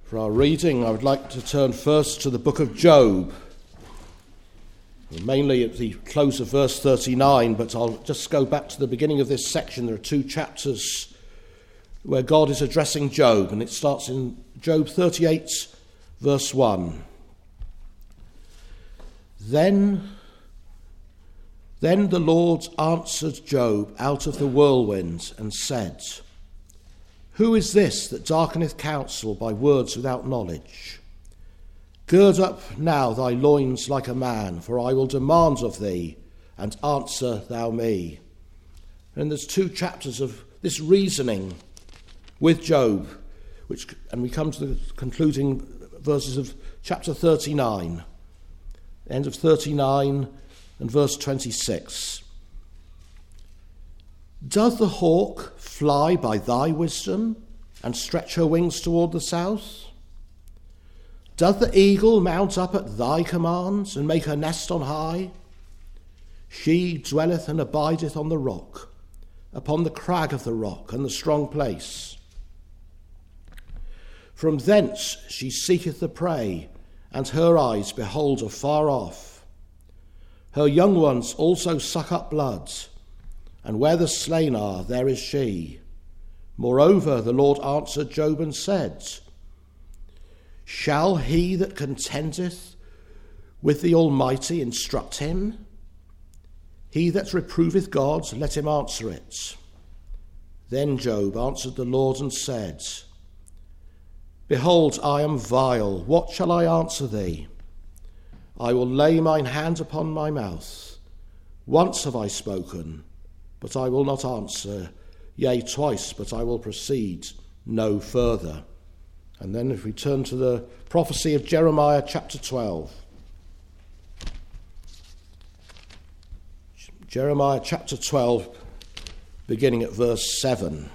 For our reading, I would like to turn first to the book of Job, mainly at the close of verse 39, but I'll just go back to the beginning of this section. There are two chapters where God is addressing Job, and it starts in Job 38, verse 1. Then the Lord answered Job out of the whirlwind and said, "Who is this that darkeneth counsel by words without knowledge? Gird up now thy loins like a man, for I will demand of thee, and answer thou me." And there's two chapters of this reasoning with Job, and we come to the concluding verses of chapter 39, end of 39 and verse 26. "Doth the hawk fly by thy wisdom, and stretch her wings toward the south? Doth the eagle mount up at thy commands, and make her nest on high? She dwelleth and abideth on the rock, upon the crag of the rock and the strong place. From thence she seeketh the prey, and her eyes behold afar off. Her young ones also suck up blood, and where the slain are, there is she. Moreover, the Lord answered Job and said, Shall he that contendeth with the Almighty instruct him? He that reproveth God, let him answer it. Then Job answered the Lord and said, Behold, I am vile. What shall I answer thee? I will lay mine hand upon my mouth. Once have I spoken, but I will not answer. Yea, twice, but I will proceed no further." And then if we turn to the prophecy of Jeremiah chapter 12. Jeremiah chapter 12, beginning at verse 7.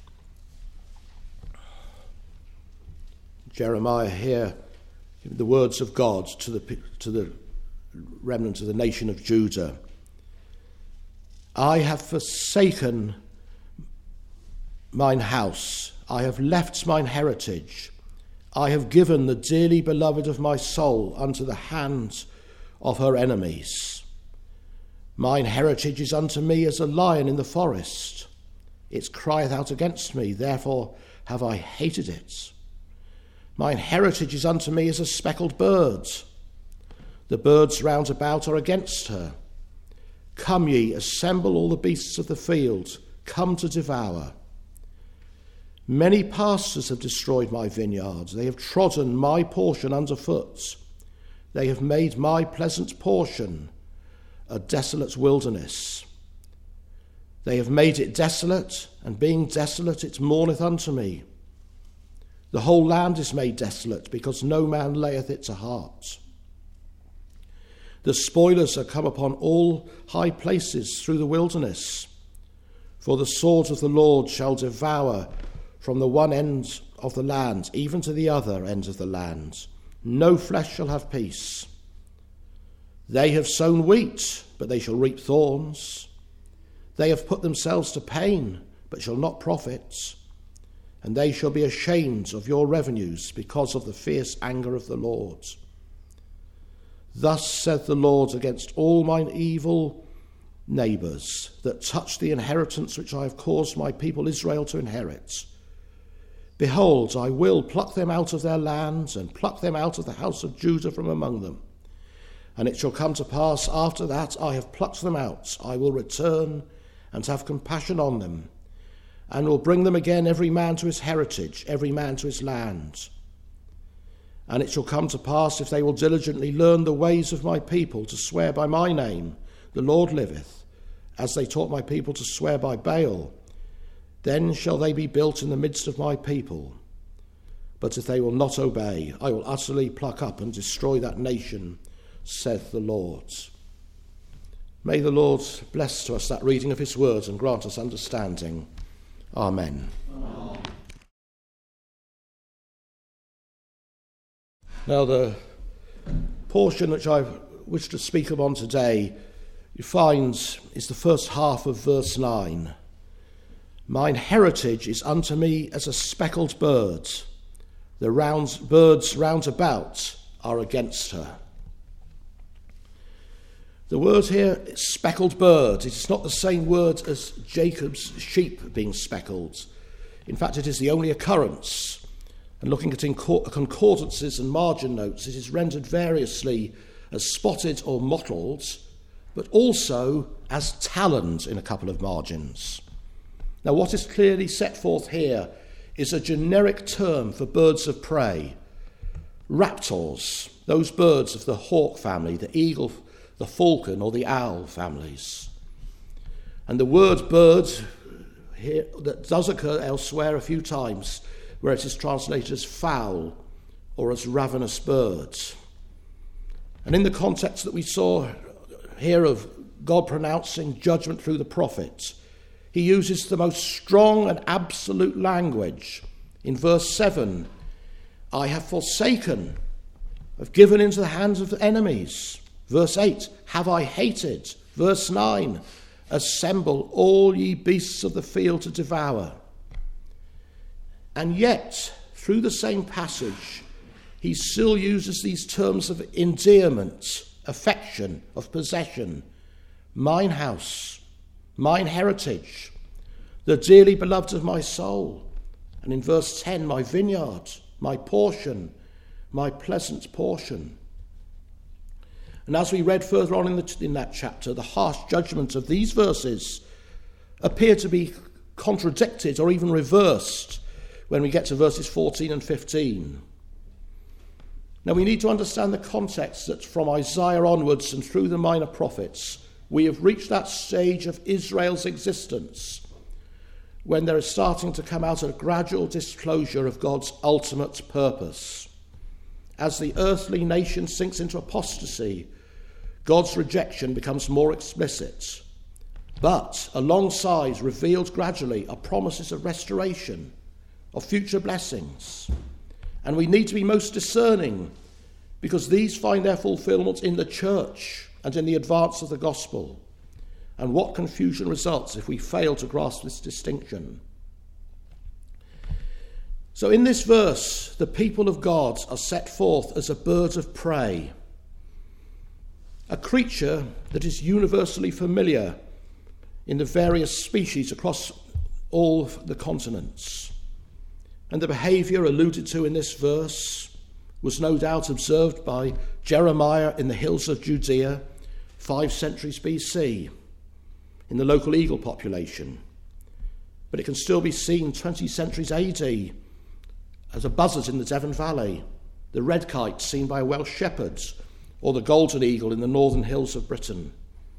Jeremiah here, the words of God to the remnant of the nation of Judah. "I have forsaken mine house, I have left mine heritage, I have given the dearly beloved of my soul unto the hand of her enemies. Mine heritage is unto me as a lion in the forest. It crieth out against me, therefore have I hated it. Mine heritage is unto me as a speckled bird. The birds round about are against her. Come ye, assemble all the beasts of the field, come to devour. Many pastors have destroyed my vineyards. They have trodden my portion underfoot. They have made my pleasant portion a desolate wilderness. They have made it desolate, and being desolate it mourneth unto me. The whole land is made desolate, because no man layeth it to heart. The spoilers are come upon all high places through the wilderness. For the sword of the Lord shall devour from the one end of the land, even to the other end of the land. No flesh shall have peace. They have sown wheat, but they shall reap thorns. They have put themselves to pain, but shall not profit. And they shall be ashamed of your revenues because of the fierce anger of the Lord. Thus saith the Lord against all mine evil neighbours that touch the inheritance which I have caused my people Israel to inherit. Behold, I will pluck them out of their lands, and pluck them out of the house of Judah from among them. And it shall come to pass after that I have plucked them out, I will return and have compassion on them, and will bring them again every man to his heritage, every man to his land. And it shall come to pass, if they will diligently learn the ways of my people, to swear by my name, the Lord liveth, as they taught my people to swear by Baal, then shall they be built in the midst of my people. But if they will not obey, I will utterly pluck up and destroy that nation, saith the Lord." May the Lord bless to us that reading of his words and grant us understanding. Amen. Amen. Now, the portion which I wish to speak upon today, you find, is the first half of verse 9. "Mine heritage is unto me as a speckled bird. The birds round about are against her. The word here is speckled bird. It is not the same word as Jacob's sheep being speckled. In fact, it is the only occurrence. And looking at concordances and margin notes, it is rendered variously as spotted or mottled, but also as taloned in a couple of margins. Now, what is clearly set forth here is a generic term for birds of prey. Raptors, those birds of the hawk family, the eagle, the falcon or the owl families. And the word bird here that does occur elsewhere a few times, where it is translated as fowl or as ravenous birds. And in the context that we saw here of God pronouncing judgment through the prophets, he uses the most strong and absolute language. In verse 7, I have forsaken, have given into the hands of enemies. Verse 8, have I hated? Verse 9, assemble all ye beasts of the field to devour. And yet, through the same passage, he still uses these terms of endearment, affection, of possession. Mine house, mine heritage, the dearly beloved of my soul. And in verse 10, my vineyard, my portion, my pleasant portion. And as we read further on in that chapter, the harsh judgment of these verses appear to be contradicted or even reversed when we get to verses 14 and 15. Now we need to understand the context that from Isaiah onwards and through the minor prophets, we have reached that stage of Israel's existence when there is starting to come out a gradual disclosure of God's ultimate purpose. As the earthly nation sinks into apostasy, God's rejection becomes more explicit. But alongside, revealed gradually, are promises of restoration, of future blessings. And we need to be most discerning, because these find their fulfillment in the church and in the advance of the gospel. And what confusion results if we fail to grasp this distinction. So in this verse, the people of God are set forth as a bird of prey, a creature that is universally familiar in the various species across all the continents. And the behaviour alluded to in this verse was no doubt observed by Jeremiah in the hills of Judea 5 centuries BC in the local eagle population. But it can still be seen 20 centuries AD as a buzzard in the Devon Valley, the red kite seen by Welsh shepherds, or the golden eagle in the northern hills of Britain.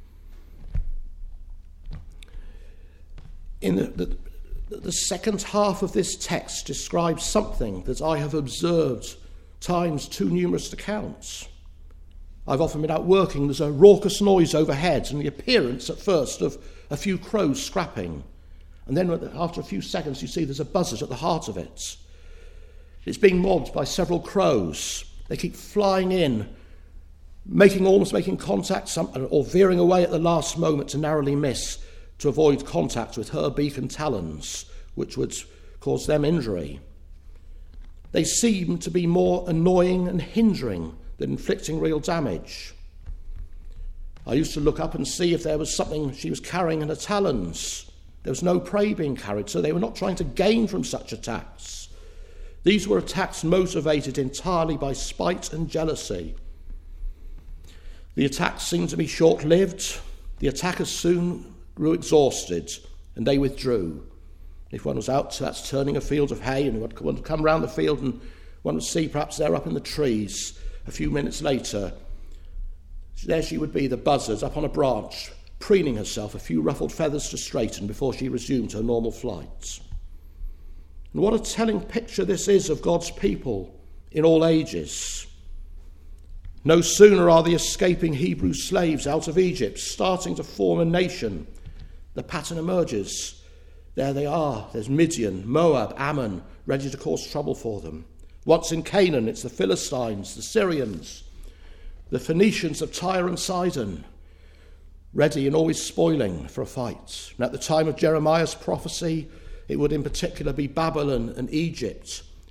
In the second half of this text describes something that I have observed times too numerous to count. I've often been out working, there's a raucous noise overhead and the appearance at first of a few crows scrapping. And then after a few seconds you see there's a buzzard at the heart of it. It's being mobbed by several crows. They keep flying in, almost making contact, or veering away at the last moment to narrowly miss, to avoid contact with her beak and talons, which would cause them injury. They seem to be more annoying and hindering than inflicting real damage. I used to look up and see if there was something she was carrying in her talons. There was no prey being carried, so they were not trying to gain from such attacks. These were attacks motivated entirely by spite and jealousy. The attacks seemed to be short-lived. The attackers soon grew exhausted, and they withdrew. If one was out, that's turning a field of hay, and one would come round the field and one would see perhaps they're up in the trees. A few minutes later, there she would be, the buzzard, up on a branch, preening herself, a few ruffled feathers to straighten before she resumed her normal flight. And what a telling picture this is of God's people in all ages. No sooner are the escaping Hebrew slaves out of Egypt starting to form a nation, the pattern emerges. There they are. There's Midian, Moab, Ammon, ready to cause trouble for them. Once in Canaan, it's the Philistines, the Syrians, the Phoenicians of Tyre and Sidon, ready and always spoiling for a fight. And at the time of Jeremiah's prophecy, it would in particular be Babylon and Egypt,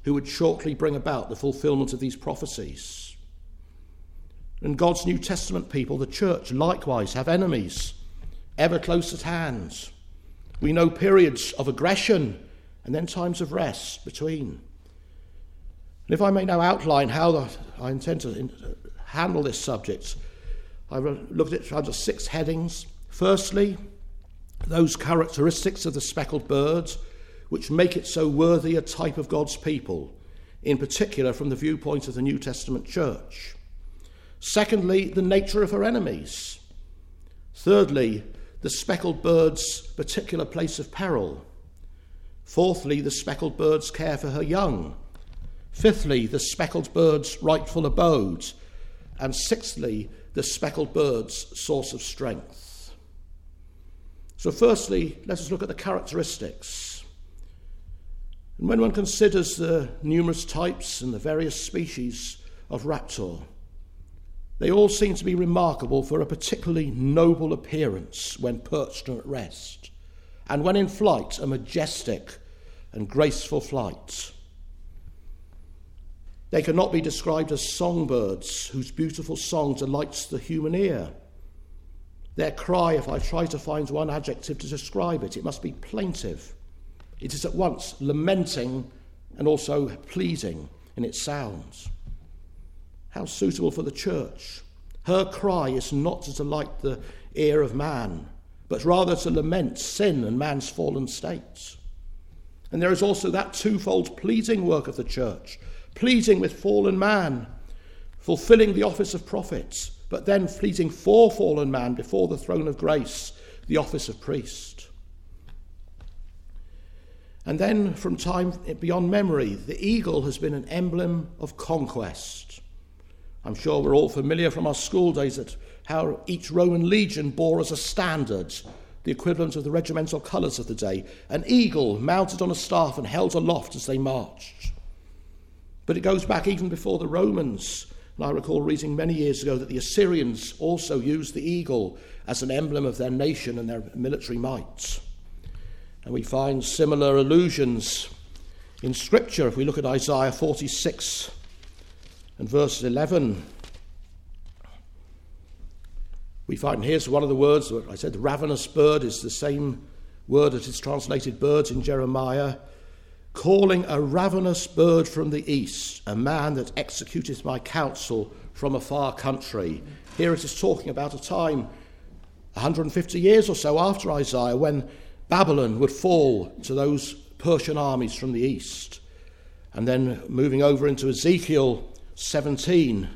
who would shortly bring about the fulfillment of these prophecies. And God's New Testament people, the church, likewise have enemies, ever close at hand. We know periods of aggression and then times of rest between. And if I may now outline how I intend to handle this subject, I've looked at it under 6 headings. Firstly, those characteristics of the speckled bird which make it so worthy a type of God's people, in particular from the viewpoint of the New Testament church. Secondly, the nature of her enemies. Thirdly, the speckled bird's particular place of peril. Fourthly, the speckled bird's care for her young. Fifthly, the speckled bird's rightful abode. And sixthly, the speckled bird's source of strength. So firstly, let us look at the characteristics. And when one considers the numerous types and the various species of raptor, they all seem to be remarkable for a particularly noble appearance when perched or at rest, and when in flight, a majestic and graceful flight. They cannot be described as songbirds whose beautiful song delights the human ear. Their cry, if I try to find one adjective to describe it, it must be plaintive. It is at once lamenting and also pleading in its sounds. How suitable for the church. Her cry is not to delight the ear of man, but rather to lament sin and man's fallen state. And there is also that twofold pleading work of the church, pleading with fallen man, fulfilling the office of prophets, but then pleading for fallen man before the throne of grace, the office of priest. And then from time beyond memory, the eagle has been an emblem of conquest. I'm sure we're all familiar from our school days at how each Roman legion bore as a standard the equivalent of the regimental colours of the day, an eagle mounted on a staff and held aloft as they marched. But it goes back even before the Romans, and I recall reading many years ago that the Assyrians also used the eagle as an emblem of their nation and their military might. And we find similar allusions in Scripture. If we look at Isaiah 46 and verse 11, we find here's one of the words. I said the ravenous bird is the same word that is translated birds in Jeremiah. Calling a ravenous bird from the east, a man that executeth my counsel from a far country. Here it is talking about a time 150 years or so after Isaiah when Babylon would fall to those Persian armies from the east. And then moving over into Ezekiel 17,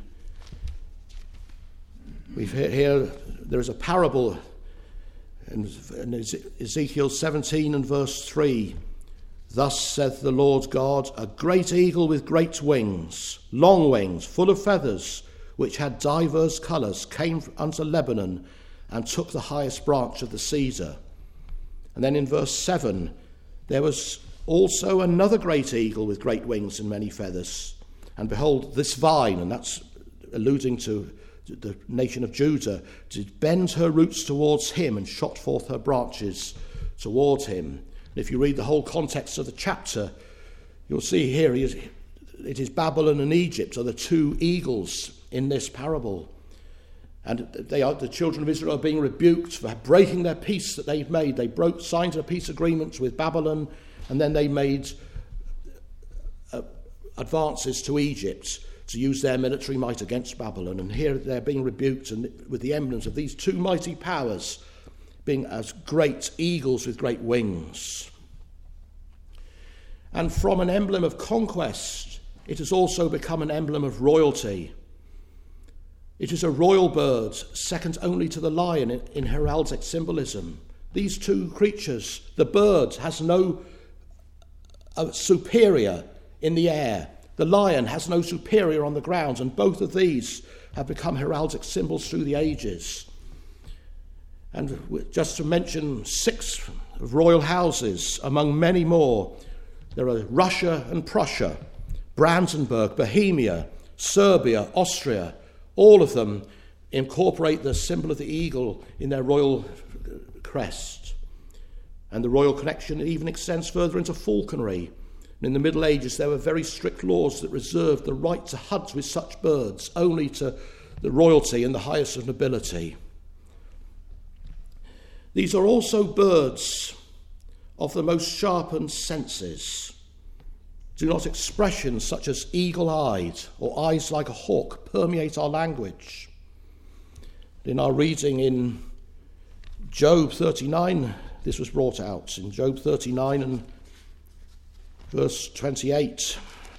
here there is a parable in Ezekiel 17 and verse 3. Thus saith the Lord God, a great eagle with great wings, long wings, full of feathers, which had divers colours, came unto Lebanon and took the highest branch of the cedar. And then in verse 7, there was also another great eagle with great wings and many feathers. And behold, this vine, and that's alluding to the nation of Judah, did bend her roots towards him and shot forth her branches towards him. And if you read the whole context of the chapter, you'll see here it is Babylon and Egypt are the two eagles in this parable. And the children of Israel are being rebuked for breaking their peace that they've made. They signed a peace agreement with Babylon, and then they made advances to Egypt to use their military might against Babylon. And here they're being rebuked, and with the emblems of these two mighty powers being as great eagles with great wings. And from an emblem of conquest, it has also become an emblem of royalty. It is a royal bird, second only to the lion in heraldic symbolism. These two creatures, the bird has no superior in the air. The lion has no superior on the ground, and both of these have become heraldic symbols through the ages. And just to mention 6 royal houses, among many more, there are Russia and Prussia, Brandenburg, Bohemia, Serbia, Austria. All of them incorporate the symbol of the eagle in their royal crest. And the royal connection even extends further into falconry. In the Middle Ages, there were very strict laws that reserved the right to hunt with such birds only to the royalty and the highest of nobility. These are also birds of the most sharpened senses. Do not expressions such as eagle-eyed or eyes like a hawk permeate our language? In our reading in Job 39, this was brought out in Job 39 and verse 28.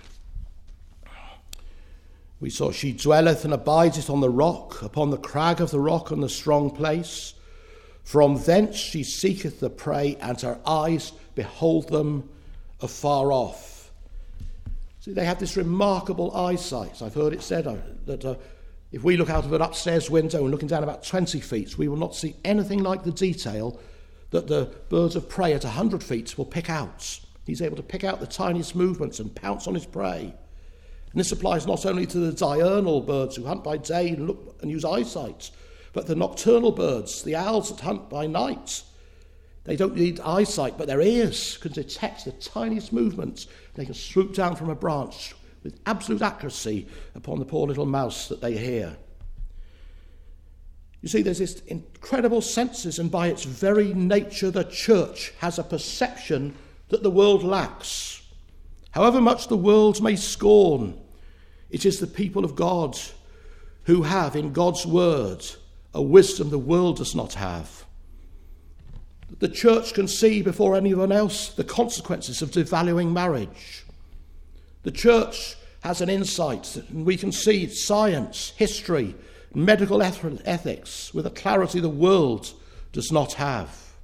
We saw, she dwelleth and abideth on the rock, upon the crag of the rock and the strong place. From thence she seeketh the prey, and her eyes behold them afar off. See, they have this remarkable eyesight. I've heard it said that if we look out of an upstairs window and looking down about 20 feet, we will not see anything like the detail that the birds of prey at 100 feet will pick out. He's able to pick out the tiniest movements and pounce on his prey. And this applies not only to the diurnal birds who hunt by day and look and use eyesight, but the nocturnal birds, the owls that hunt by night. They don't need eyesight, but their ears can detect the tiniest movements. They can swoop down from a branch with absolute accuracy upon the poor little mouse that they hear. You see, there's this incredible senses, and by its very nature, the church has a perception that the world lacks. However much the world may scorn, it is the people of God who have in God's word a wisdom the world does not have. The church can see before anyone else the consequences of devaluing marriage. The church has an insight, and we can see science, history, medical ethics with a clarity the world does not have.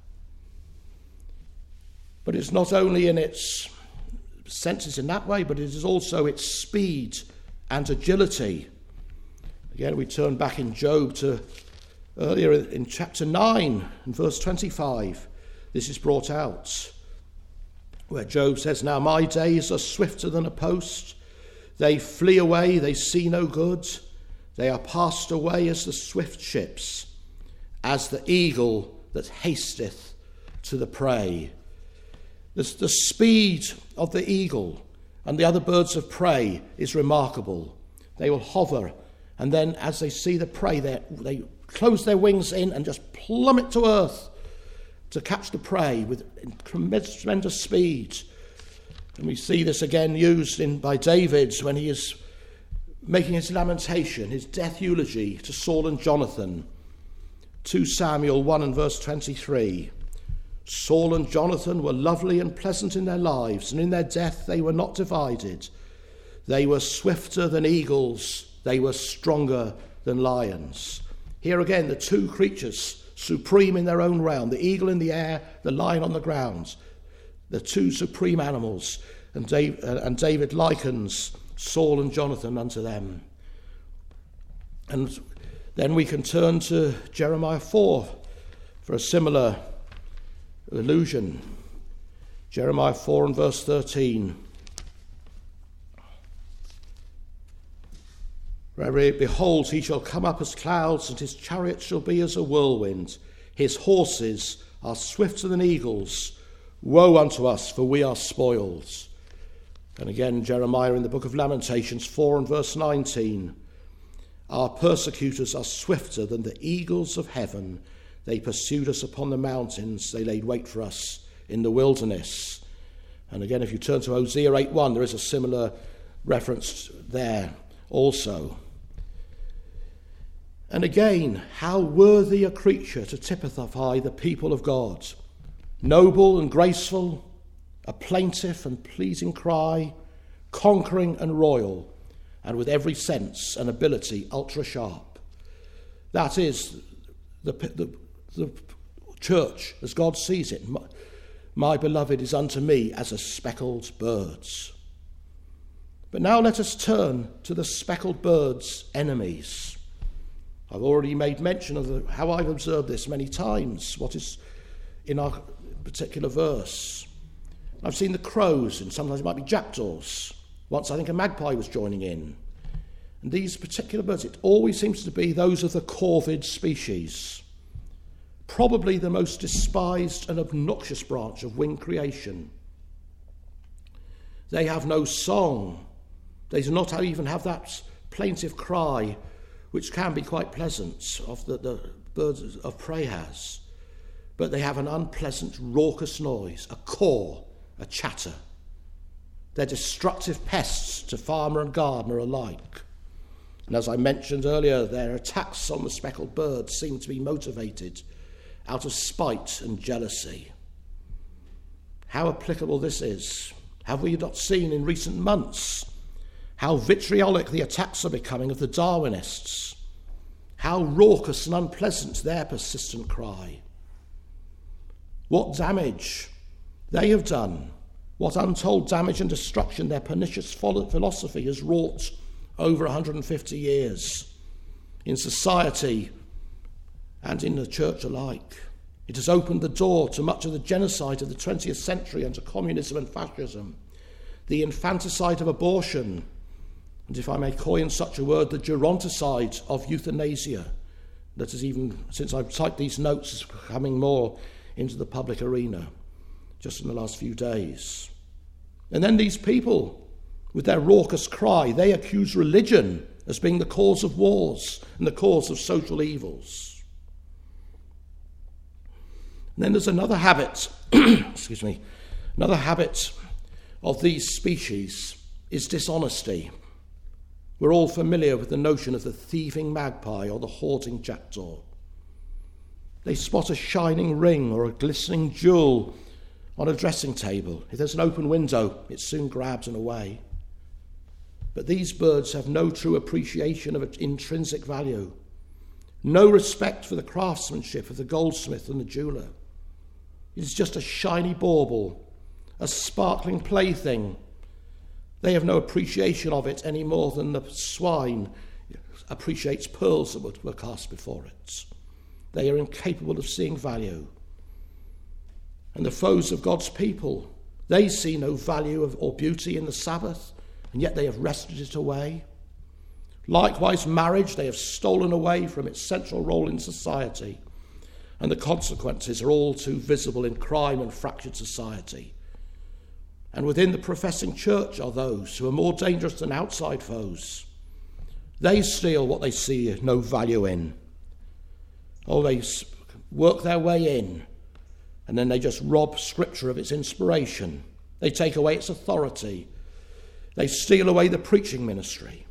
But it's not only in its senses in that way, but it is also its speed and agility. Again, we turn back in Job to earlier in chapter 9 and verse 25. This is brought out where Job says, now my days are swifter than a post. They flee away, they see no good. They are passed away as the swift ships, as the eagle that hasteth to the prey. The speed of the eagle and the other birds of prey is remarkable. They will hover, and then as they see the prey, they close their wings in and just plummet to earth to catch the prey with tremendous speed. And we see this again used by David when he is making his lamentation, his death eulogy to Saul and Jonathan. 2 Samuel 1 and verse 23. Saul and Jonathan were lovely and pleasant in their lives, and in their death they were not divided. They were swifter than eagles, they were stronger than lions. Here again, the two creatures, supreme in their own realm, the eagle in the air, the lion on the ground, the two supreme animals, and David likens Saul and Jonathan unto them. And then we can turn to Jeremiah 4 for a similar allusion. Jeremiah 4 and verse 13. Behold, he shall come up as clouds, and his chariot shall be as a whirlwind. His horses are swifter than eagles. Woe unto us, for we are spoiled. And again, Jeremiah in the book of Lamentations 4 and verse 19. Our persecutors are swifter than the eagles of heaven. They pursued us upon the mountains. They laid wait for us in the wilderness. And again, if you turn to Hosea 8:1, there is a similar reference there also. And again, how worthy a creature to typify the people of God. Noble and graceful, a plaintive and pleasing cry, conquering and royal, and with every sense and ability ultra sharp. That is the church as God sees it. My beloved is unto me as a speckled bird. But now let us turn to the speckled bird's enemies. I've already made mention of how I've observed this many times, what is in our particular verse. I've seen the crows, and sometimes it might be jackdaws. Once I think a magpie was joining in. And these particular birds, it always seems to be those of the corvid species. Probably the most despised and obnoxious branch of winged creation. They have no song. They do not even have that plaintive cry, which can be quite pleasant, of the birds of prey has. But they have an unpleasant, raucous noise, a caw, a chatter. They're destructive pests to farmer and gardener alike. And as I mentioned earlier, their attacks on the speckled birds seem to be motivated out of spite and jealousy. How applicable this is. Have we not seen in recent months how vitriolic the attacks are becoming of the Darwinists? How raucous and unpleasant their persistent cry. What damage they have done, what untold damage and destruction their pernicious philosophy has wrought over 150 years in society and in the church alike. It has opened the door to much of the genocide of the 20th century and to communism and fascism, the infanticide of abortion, and if I may coin such a word, the geronticide of euthanasia, that is, even since I've typed these notes, is coming more into the public arena just in the last few days. And then these people, with their raucous cry, they accuse religion as being the cause of wars and the cause of social evils. And then there's another habit, another habit of these species is dishonesty. We're all familiar with the notion of the thieving magpie or the hoarding jackdaw. They spot a shining ring or a glistening jewel on a dressing table. If there's an open window, it's soon grabbed and away. But these birds have no true appreciation of its intrinsic value, no respect for the craftsmanship of the goldsmith and the jeweller. It is just a shiny bauble, a sparkling plaything. They have no appreciation of it any more than the swine appreciates pearls that were cast before it. They are incapable of seeing value. And the foes of God's people, they see no value or beauty in the Sabbath, and yet they have wrested it away. Likewise, marriage, they have stolen away from its central role in society, and the consequences are all too visible in crime and fractured society. And within the professing church are those who are more dangerous than outside foes. They steal what they see no value in. Oh, they work their way in, and then they just rob Scripture of its inspiration. They take away its authority. They steal away the preaching ministry.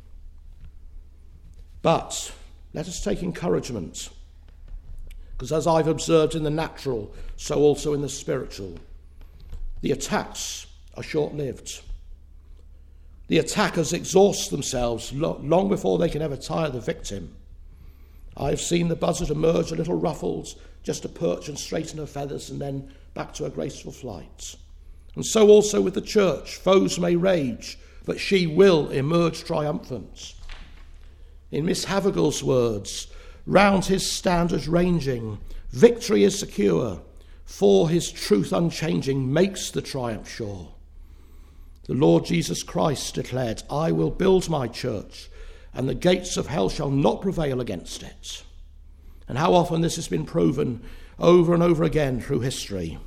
But let us take encouragement, because as I've observed in the natural, so also in the spiritual, the attacks are short-lived. The attackers exhaust themselves long before they can ever tire the victim. I've seen the buzzard emerge a little ruffled, just to perch and straighten her feathers, and then back to her graceful flight. And so also with the church, foes may rage, but she will emerge triumphant. In Miss Havergal's words, round his standard ranging, victory is secure, for his truth unchanging makes the triumph sure. The Lord Jesus Christ declared, I will build my church, and the gates of hell shall not prevail against it. And how often this has been proven over and over again through history.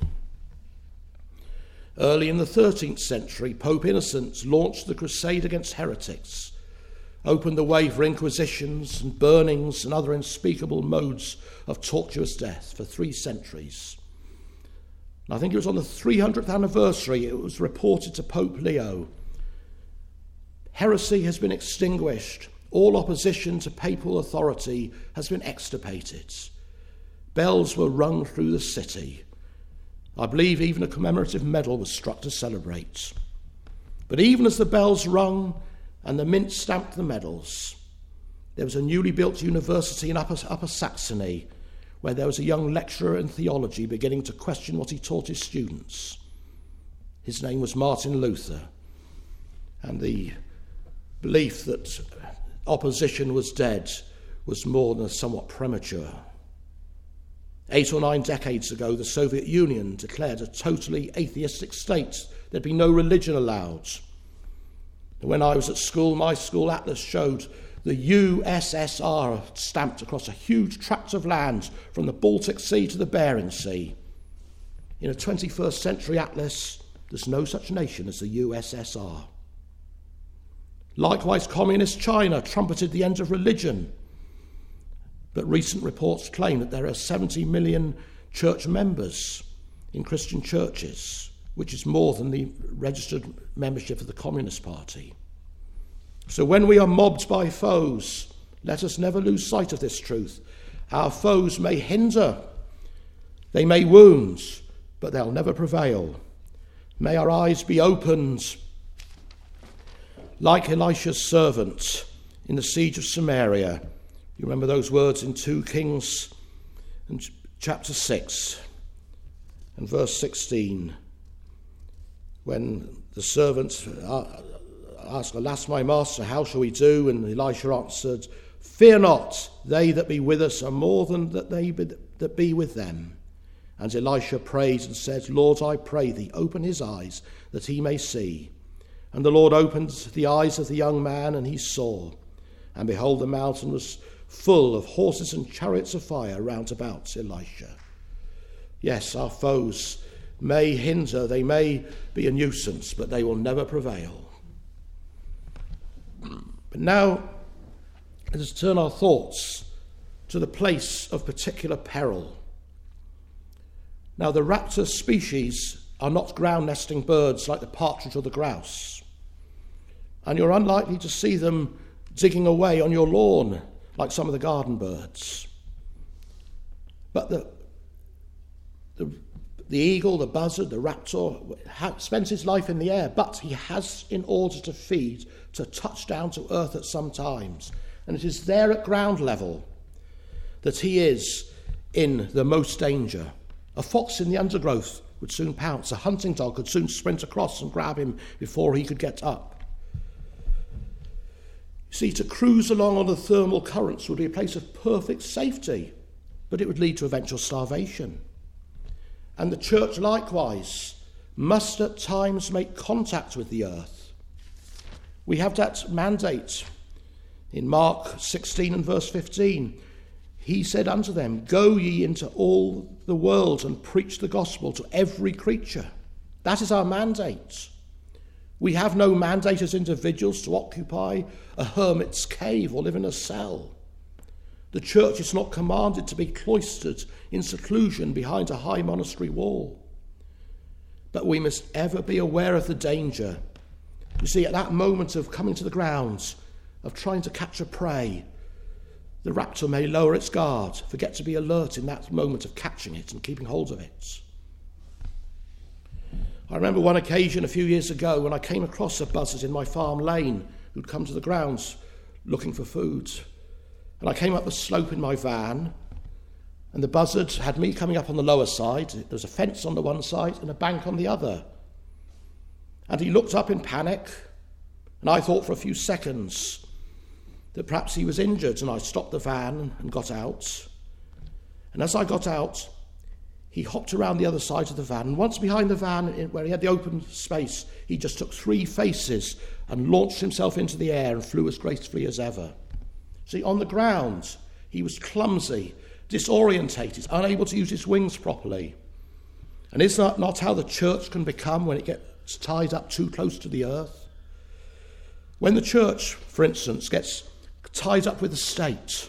Early in the 13th century, Pope Innocent launched the crusade against heretics, opened the way for inquisitions and burnings and other unspeakable modes of tortuous death for 3 centuries. I think it was on the 300th anniversary, it was reported to Pope Leo, heresy has been extinguished, all opposition to papal authority has been extirpated. Bells were rung through the city. I believe even a commemorative medal was struck to celebrate. But even as the bells rung and the mint stamped the medals, there was a newly built university in Upper Saxony where there was a young lecturer in theology beginning to question what he taught his students. His name was Martin Luther, and the belief that opposition was dead was more than somewhat premature. 8 or 9 decades ago, the Soviet Union declared a totally atheistic state. There'd be no religion allowed. And when I was at school, my school atlas showed the USSR stamped across a huge tract of land from the Baltic Sea to the Bering Sea. In a 21st century atlas, there's no such nation as the USSR. Likewise, communist China trumpeted the end of religion, but recent reports claim that there are 70 million church members in Christian churches, which is more than the registered membership of the Communist Party. So when we are mobbed by foes, let us never lose sight of this truth. Our foes may hinder, they may wound, but they'll never prevail. May our eyes be opened like Elisha's servant in the siege of Samaria. You remember those words in 2 Kings and chapter 6 and verse 16, when the servant asked, "Alas, my master, how shall we do?" And Elisha answered, "Fear not, they that be with us are more than that be with them." And Elisha prayed and said, "Lord, I pray thee, open his eyes, that he may see." And the Lord opened the eyes of the young man, and he saw. And behold, the mountain was full of horses and chariots of fire round about Elisha. Yes, our foes may hinder, they may be a nuisance, but they will never prevail. But now, let us turn our thoughts to the place of particular peril. Now, the raptor species are not ground-nesting birds like the partridge or the grouse, and you're unlikely to see them digging away on your lawn like some of the garden birds. But the eagle, the buzzard, the raptor spends his life in the air, but he has, in order to feed, to touch down to earth at some times. And it is there at ground level that he is in the most danger. A fox in the undergrowth would soon pounce. A hunting dog could soon sprint across and grab him before he could get up. You see, to cruise along on the thermal currents would be a place of perfect safety, but it would lead to eventual starvation. And the church likewise must at times make contact with the earth. We have that mandate in Mark 16 and verse 15. He said unto them, "Go ye into all the world and preach the gospel to every creature." That is our mandate. We have no mandate as individuals to occupy a hermit's cave or live in a cell. The church is not commanded to be cloistered in seclusion behind a high monastery wall. But we must ever be aware of the danger. You see, at that moment of coming to the grounds, of trying to catch a prey, the raptor may lower its guard, forget to be alert in that moment of catching it and keeping hold of it. I remember one occasion a few years ago when I came across a buzzard in my farm lane who'd come to the grounds looking for food. And I came up the slope in my van, and the buzzard had me coming up on the lower side. There was a fence on the one side and a bank on the other. And he looked up in panic, and I thought for a few seconds that perhaps he was injured, and I stopped the van and got out. And as I got out, he hopped around the other side of the van, and once behind the van, where he had the open space, he just took 3 faces and launched himself into the air and flew as gracefully as ever. See, on the ground, he was clumsy, disorientated, unable to use his wings properly. And is that not how the church can become when it gets tied up too close to the earth? When the church, for instance, gets tied up with the state,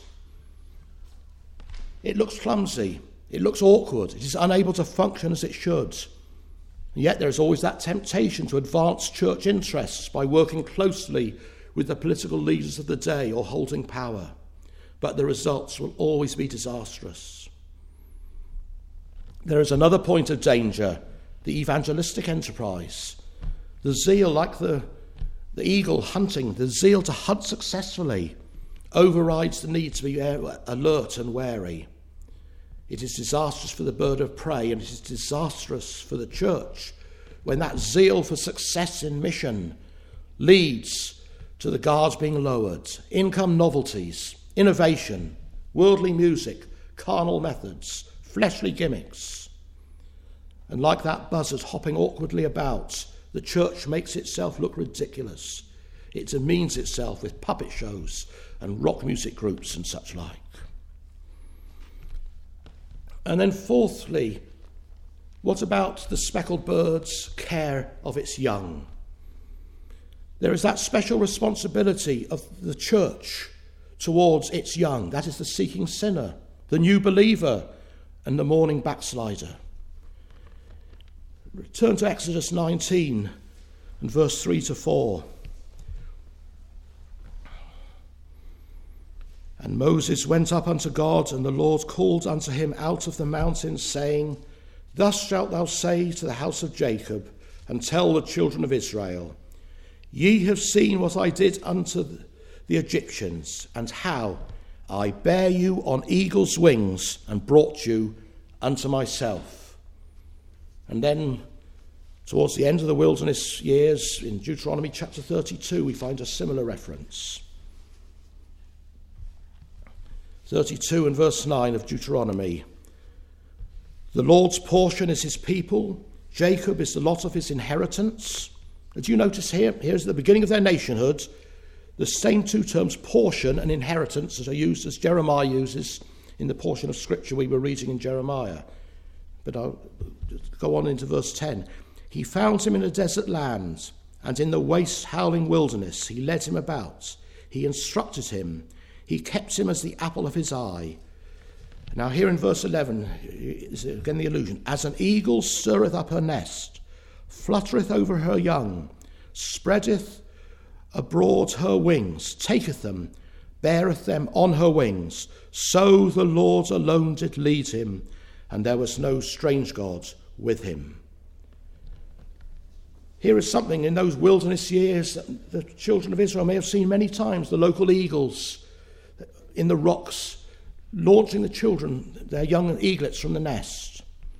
it looks clumsy, it looks awkward, it is unable to function as it should. And yet there is always that temptation to advance church interests by working closely with the political leaders of the day or holding power. But the results will always be disastrous. There is another point of danger, the evangelistic enterprise. The zeal, like the eagle hunting, the zeal to hunt successfully overrides the need to be alert and wary. It is disastrous for the bird of prey, and it is disastrous for the church when that zeal for success in mission leads to the guards being lowered, income novelties, innovation, worldly music, carnal methods, fleshly gimmicks. And like that buzzard hopping awkwardly about, the church makes itself look ridiculous. It demeans itself with puppet shows and rock music groups and such like. And then fourthly, What about the speckled bird's care of its young? There is that special responsibility of the church towards its young. That is the seeking sinner, the new believer, and the mourning backslider. Turn to Exodus 19 and verse 3 to 4. And Moses went up unto God, and the Lord called unto him out of the mountain, saying, Thus shalt thou say to the house of Jacob, and tell the children of Israel, Ye have seen what I did unto the Egyptians, and how I bare you on eagle's wings, and brought you unto myself. And then, towards the end of the wilderness years, in Deuteronomy chapter 32, we find a similar reference. 32 and verse 9 of Deuteronomy. The Lord's portion is his people. Jacob is the lot of his inheritance. Did you notice here? Here's the beginning of their nationhood. The same two terms, portion and inheritance, that are used as Jeremiah uses in the portion of scripture we were reading in Jeremiah. But I'll go on into verse 10. He found him in a desert land, and in the waste howling wilderness he led him about. He instructed him. He kept him as the apple of his eye. Now here in verse 11, is again the allusion. As an eagle stirreth up her nest, fluttereth over her young, spreadeth abroad her wings, taketh them, beareth them on her wings. So the Lord alone did lead him, and there was no strange god with him. Here is something in those wilderness years that the children of Israel may have seen many times, the local eagles in the rocks, launching the children, their young eaglets, from the nest.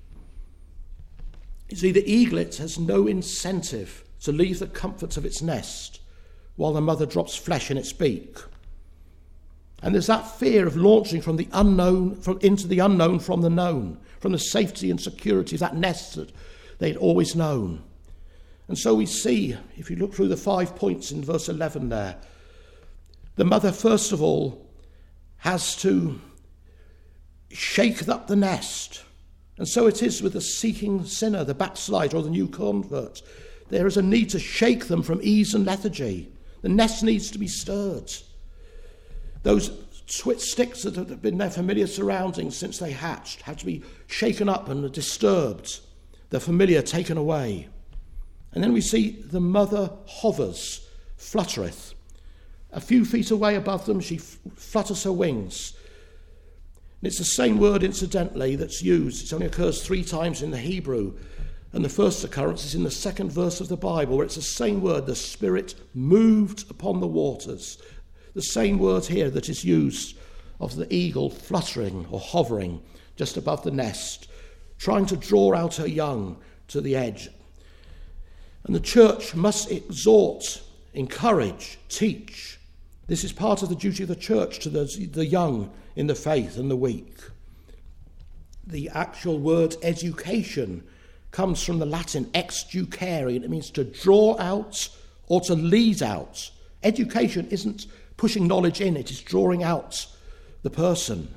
You see, the eaglet has no incentive to leave the comforts of its nest while the mother drops flesh in its beak. And there's that fear of launching from the unknown, into the unknown from the known, from the safety and security of that nest that they'd always known. And so we see, if you look through the 5 points in verse 11 there, the mother, first of all, has to shake up the nest. And so it is with the seeking sinner, the backslider, or the new convert. There is a need to shake them from ease and lethargy. The nest needs to be stirred. Those sticks that have been their familiar surroundings since they hatched have to be shaken up and disturbed, the familiar taken away. And then we see the mother hovers, fluttereth. A few feet away above them, she flutters her wings. And it's the same word, incidentally, that's used. It only occurs 3 times in the Hebrew. And the first occurrence is in the 2nd verse of the Bible, where it's the same word, the Spirit moved upon the waters. The same word here that is used of the eagle fluttering or hovering just above the nest, trying to draw out her young to the edge. And the church must exhort, encourage, teach. This is part of the duty of the church to the young in the faith and the weak. The actual word education comes from the Latin exducere, and it means to draw out or to lead out. Education isn't pushing knowledge in, it is drawing out the person.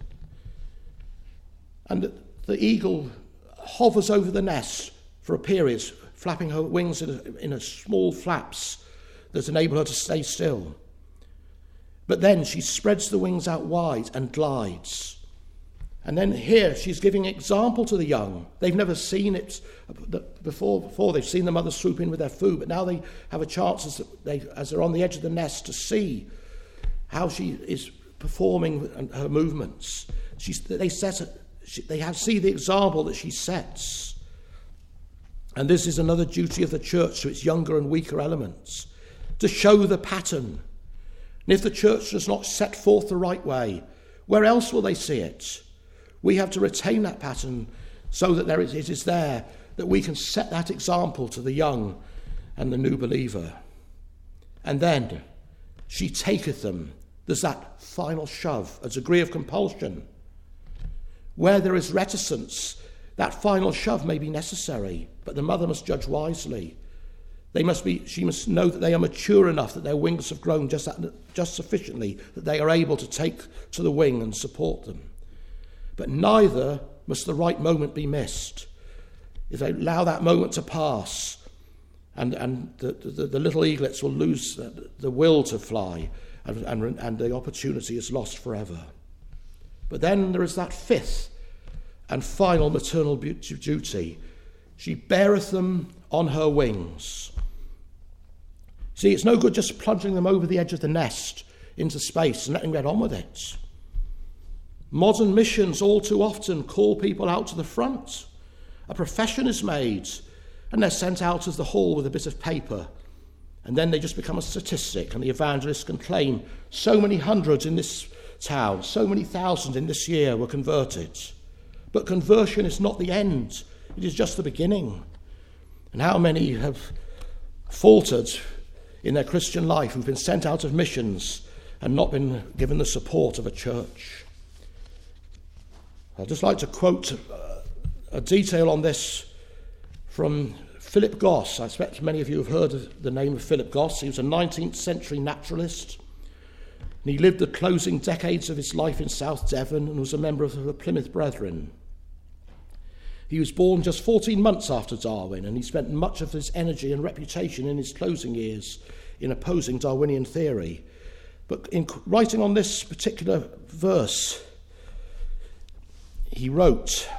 And the eagle hovers over the nest for a period, flapping her wings in a small flaps that enable her to stay still. But then she spreads the wings out wide and glides. And then here she's giving example to the young. They've never seen it before. They've seen the mother swoop in with their food, but now they have a chance as they're on the edge of the nest to see how she is performing her movements. See the example that she sets. And this is another duty of the church to its younger and weaker elements, to show the pattern. And if the church does not set forth the right way, where else will they see it? We have to retain that pattern so that it is there, that we can set that example to the young and the new believer. And then she taketh them. There's that final shove, a degree of compulsion. Where there is reticence, that final shove may be necessary, but the mother must judge wisely. She must know that they are mature enough, that their wings have grown just sufficiently, that they are able to take to the wing and support them. But neither must the right moment be missed. if they allow that moment to pass, and the little eaglets will lose the will to fly, and the opportunity is lost forever. But then there is that fifth and final maternal duty. She beareth them on her wings. See, it's no good just plunging them over the edge of the nest into space and letting them get on with it. Modern missions all too often call people out to the front. A profession is made, and they're sent out of the hall with a bit of paper, and then they just become a statistic, and the evangelist can claim so many hundreds in this town, so many thousand in this year were converted. But conversion is not the end, it is just the beginning. And how many have faltered in their Christian life, who've been sent out of missions and not been given the support of a church? I'd just like to quote a detail on this from Philip Goss. I expect many of you have heard of the name of Philip Goss. He was a 19th century naturalist, and he lived the closing decades of his life in South Devon and was a member of the Plymouth Brethren. He was born just 14 months after Darwin, and he spent much of his energy and reputation in his closing years in opposing Darwinian theory. But in writing on this particular verse, he wrote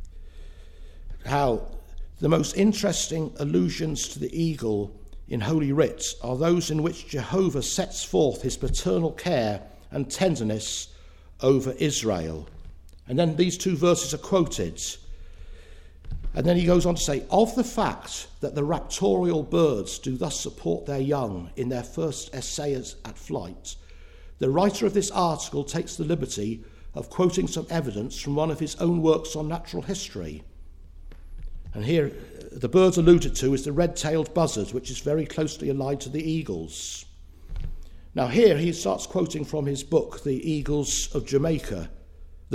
how the most interesting allusions to the eagle in Holy Writ are those in which Jehovah sets forth his paternal care and tenderness over Israel. And then these two verses are quoted. And then he goes on to say, of the fact that the raptorial birds do thus support their young in their first essays at flight, the writer of this article takes the liberty of quoting some evidence from one of his own works on natural history. And here, the bird alluded to is the red-tailed buzzard, which is very closely allied to the eagles. Now here he starts quoting from his book, The Birds of Jamaica, and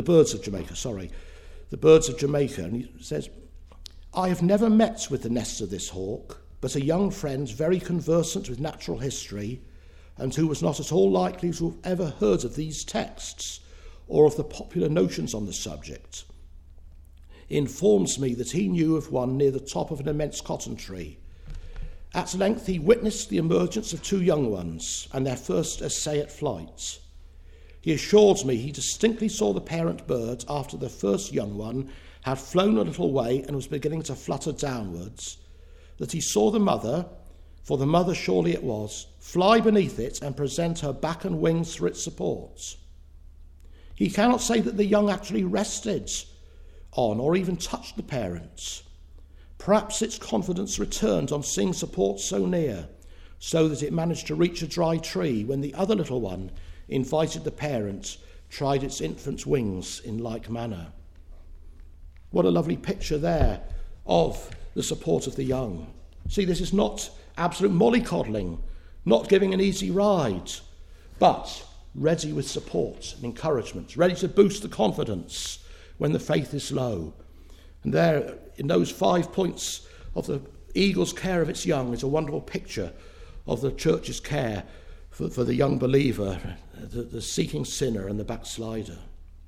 he says, I have never met with the nest of this hawk, but a young friend very conversant with natural history, and who was not at all likely to have ever heard of these texts or of the popular notions on the subject, informs me that he knew of one near the top of an immense cotton tree. At length he witnessed the emergence of two young ones and their first essay at flight. He assures me he distinctly saw the parent bird after the first young one had flown a little way and was beginning to flutter downwards, that he saw the mother, for the mother surely it was, fly beneath it and present her back and wings for its support. He cannot say that the young actually rested on or even touched the parents. Perhaps its confidence returned on seeing support so near, so that it managed to reach a dry tree when the other little one invited the parent, tried its infant's wings in like manner. What a lovely picture there of the support of the young. See, this is not absolute mollycoddling, not giving an easy ride, but ready with support and encouragement, ready to boost the confidence when the faith is low. And there, in those 5 points of the eagle's care of its young, is a wonderful picture of the church's care for the young believer, the seeking sinner and the backslider.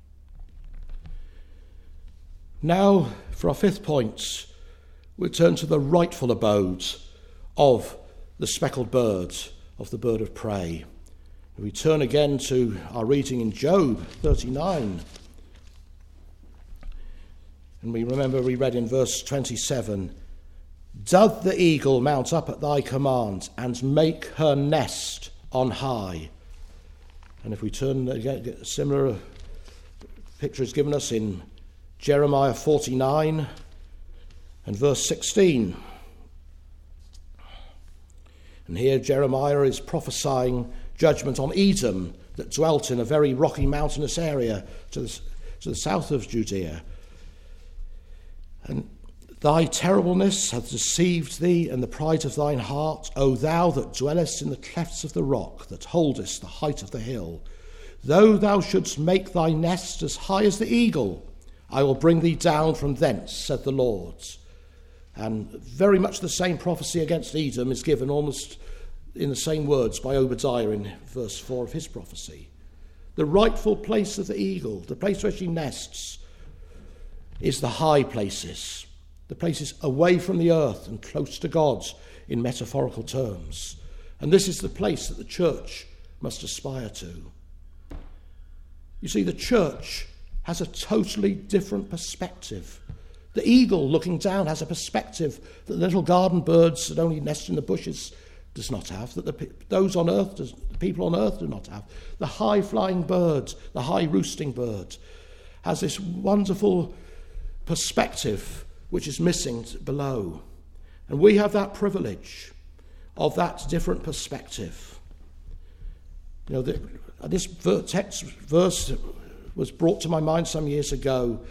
Now, for our 5th point, we turn to the rightful abode of the speckled bird, of the bird of prey. We turn again to our reading in Job 39. And we read in verse 27, doth the eagle mount up at thy command and make her nest on high? And if we turn again, a similar picture is given us in Jeremiah 49 and verse 16. And here Jeremiah is prophesying judgment on Edom, that dwelt in a very rocky mountainous area to the south of Judea. And thy terribleness hath deceived thee, and the pride of thine heart, O thou that dwellest in the clefts of the rock, that holdest the height of the hill. Though thou shouldst make thy nest as high as the eagle, I will bring thee down from thence, said the Lord. And very much the same prophecy against Edom is given almost in the same words by Obadiah in verse 4 of his prophecy. The rightful place of the eagle, the place where she nests, is the high places. the places away from the earth and close to God in metaphorical terms. And this is the place that the church must aspire to. You see, the church has a totally different perspective. The eagle looking down has a perspective that the little garden birds that only nest in the bushes does not have, that the people on earth do not have. The high-flying bird, the high-roosting bird, has this wonderful perspective which is missing below. And we have that privilege of that different perspective. You know, this text verse was brought to my mind some years ago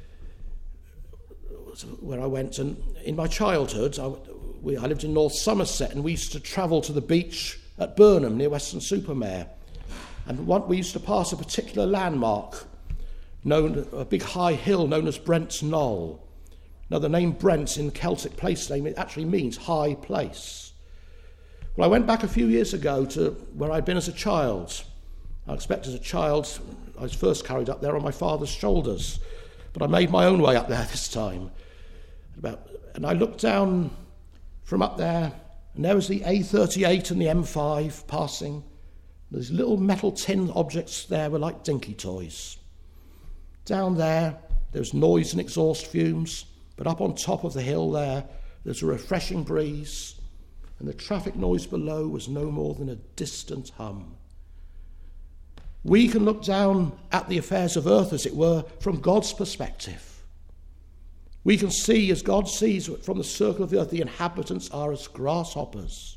where I went, and in my childhood I lived in North Somerset, and we used to travel to the beach at Burnham near Weston-super-Mare, and we used to pass a particular landmark, a big high hill known as Brent's Knoll. Now the name Brent in Celtic place name, it actually means high place. Well, I went back a few years ago to where I'd been as a child. I expect as a child I was first carried up there on my father's shoulders, but I made my own way up there this time. And I looked down from up there, and there was the A38 and the M5 passing. These little metal tin objects there were like dinky toys. Down there was noise and exhaust fumes, but up on top of the hill there's a refreshing breeze, and the traffic noise below was no more than a distant hum. We can look down at the affairs of earth, as it were, from God's perspective. We can see, as God sees from the circle of the earth, the inhabitants are as grasshoppers.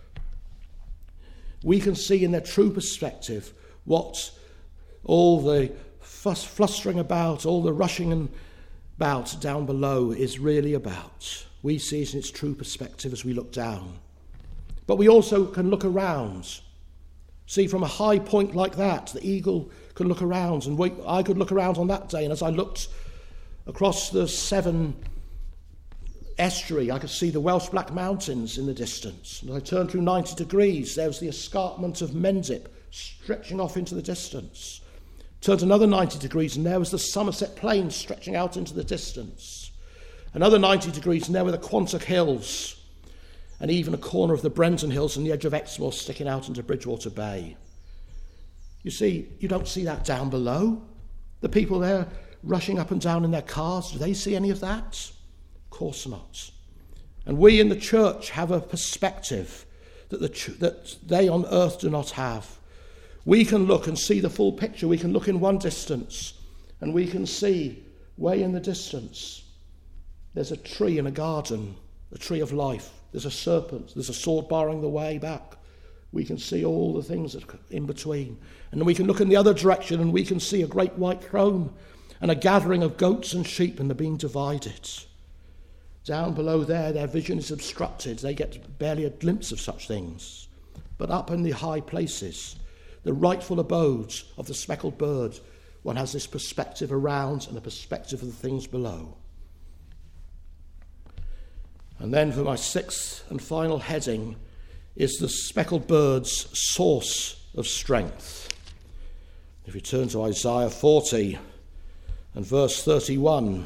We can see in their true perspective what all the flustering about, all the rushing about down below is really about. We see it in its true perspective as we look down. But we also can look around. See, from a high point like that, the eagle can look around, and I could look around on that day, and as I looked across the Severn estuary, I could see the Welsh Black Mountains in the distance. And as I turned through 90 degrees, there was the escarpment of Mendip stretching off into the distance. Turned another 90 degrees, and there was the Somerset Plains stretching out into the distance. Another 90 degrees, and there were the Quantock Hills, and even a corner of the Brenton Hills and the edge of Exmoor sticking out into Bridgewater Bay. You see, you don't see that down below. The people there rushing up and down in their cars, do they see any of that? Of course not. And we in the church have a perspective that they on earth do not have. We can look and see the full picture. We can look in one distance, and we can see way in the distance there's a tree in a garden, a tree of life. There's a serpent, there's a sword barring the way back. We can see all the things that are in between. And then we can look in the other direction, and we can see a great white throne and a gathering of goats and sheep, and they're being divided. Down below there, their vision is obstructed. They get barely a glimpse of such things. But up in the high places, the rightful abodes of the speckled bird, one has this perspective around and a perspective of the things below. And then for my sixth and final heading is the speckled bird's source of strength. If you turn to Isaiah 40 and verse 31,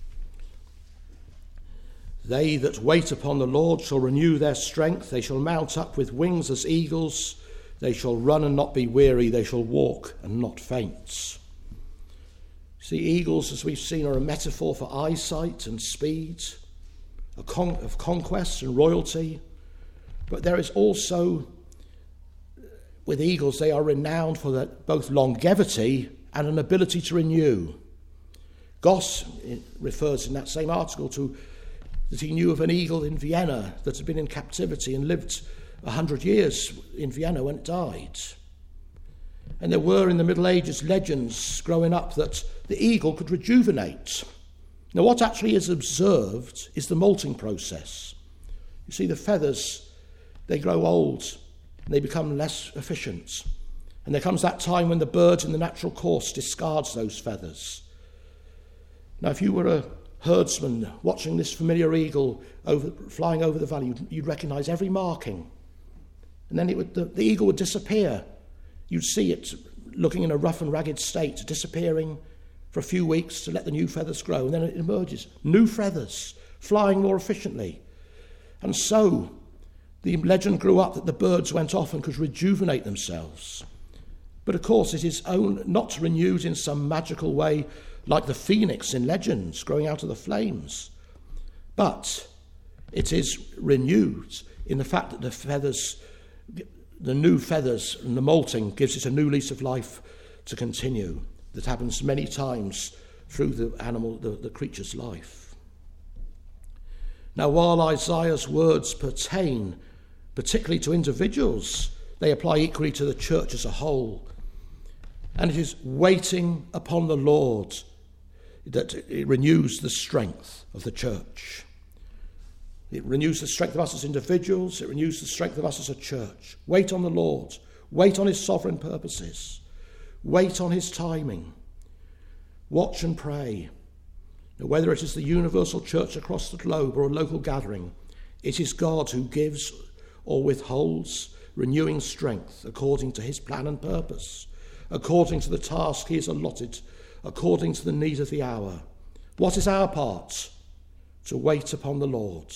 they that wait upon the Lord shall renew their strength. They shall mount up with wings as eagles. They shall run and not be weary. They shall walk and not faint. See, eagles, as we've seen, are a metaphor for eyesight and speed, of conquest and royalty. But there is also, with eagles, they are renowned for both longevity and an ability to renew. Goss refers in that same article to that he knew of an eagle in Vienna that had been in captivity and lived 100 years in Vienna when it died. And there were in the Middle Ages legends growing up that the eagle could rejuvenate. Now what actually is observed is the molting process. You see, the feathers, they grow old and they become less efficient. And there comes that time when the bird in the natural course discards those feathers. Now if you were a herdsman watching this familiar eagle flying over the valley, you'd recognise every marking. And then the eagle would disappear. You'd see it looking in a rough and ragged state, disappearing for a few weeks to let the new feathers grow, and then it emerges. New feathers, flying more efficiently. And so the legend grew up that the birds went off and could rejuvenate themselves. But of course it is not renewed in some magical way like the phoenix in legends growing out of the flames. But it is renewed in the fact that the new feathers and the molting gives it a new lease of life to continue. That happens many times through the creature's life. Now, while Isaiah's words pertain particularly to individuals, they apply equally to the church as a whole. And it is waiting upon the Lord that it renews the strength of the church. It renews the strength of us as individuals. It renews the strength of us as a church. Wait on the Lord. Wait on his sovereign purposes. Wait on his timing. Watch and pray. Now, whether it is the universal church across the globe or a local gathering, it is God who gives or withholds renewing strength according to his plan and purpose, according to the task he has allotted, according to the need of the hour. What is our part? To wait upon the Lord.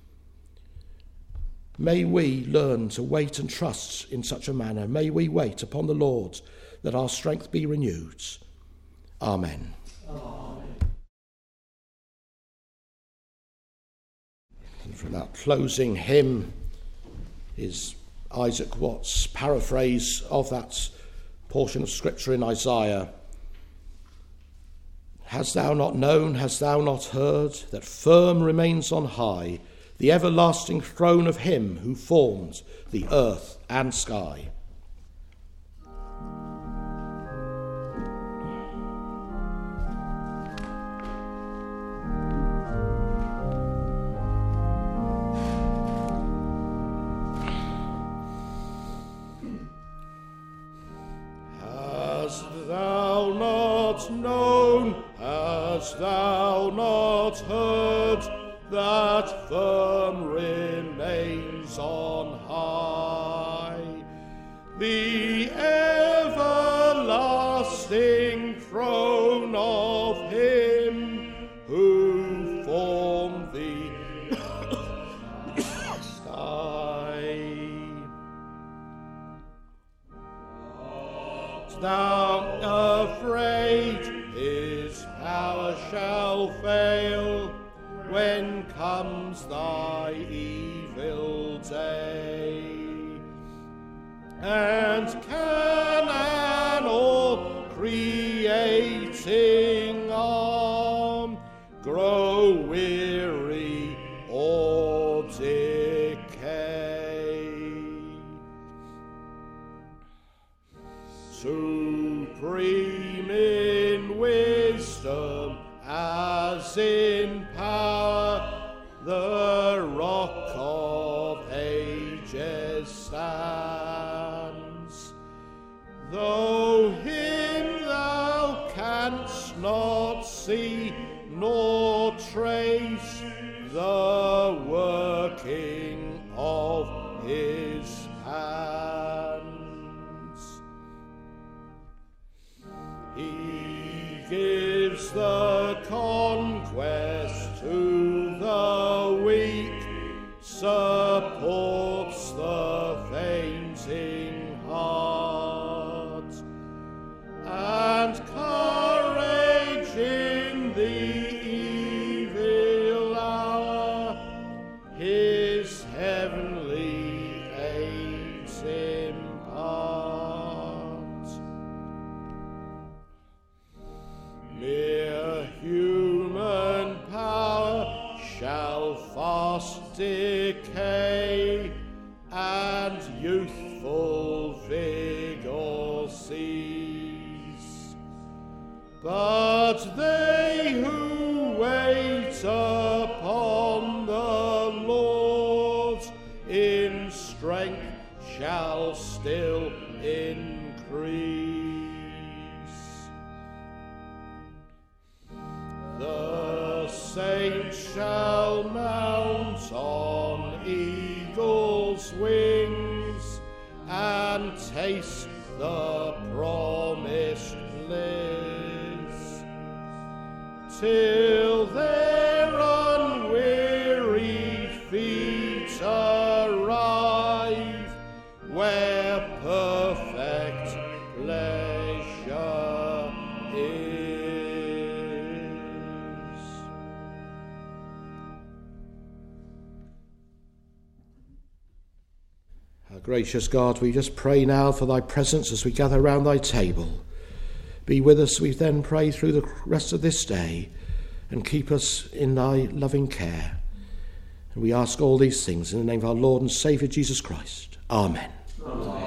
May we learn to wait and trust in such a manner. May we wait upon the Lord that our strength be renewed. Amen. Amen. And from that closing hymn is Isaac Watts' paraphrase of that portion of scripture in Isaiah. Hast thou not known, hast thou not heard, that firm remains on high the everlasting throne of him who formed the earth and sky? Hast thou not heard that firm remains on high the everlasting throne of him who formed the sky? Art thou afraid? His power shall fail when comes thy evil day. And can an all-creating arm grow weary or decay? Supreme in wisdom as in power, the Rock of Ages stands. Though him thou canst not see nor trace the working of his hands, he gives the conquest to the weak, supports the fainting heart, and courage in the evil hour his heavenly aids impart. Mere human power shall fast decay, and youthful vigour cease. But they who wait upon the Lord in strength shall still increase. The saints shall mount on eagle's wings and taste the promised bliss, till their unwearied Gracious God, we just pray now for thy presence as we gather round thy table. Be with us, we then pray, through the rest of this day, and keep us in thy loving care. And we ask all these things in the name of our Lord and Saviour Jesus Christ. Amen. Amen.